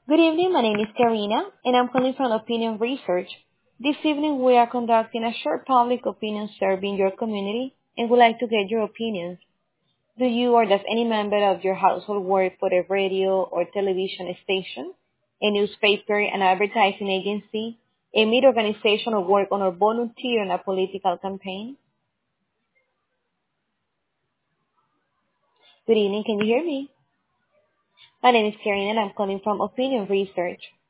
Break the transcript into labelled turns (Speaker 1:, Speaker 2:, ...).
Speaker 1: Good evening. My name is Karina, and I'm calling from Opinion Research. This evening, we are conducting a short public opinion survey in your community and would like to get your opinions. Do you or does any member of your household work for a radio or television station, a newspaper, an advertising agency, a media organization, or work on or volunteer in a political campaign? Good evening. Can you hear me? My name is Karina, and I'm calling from Opinion Research.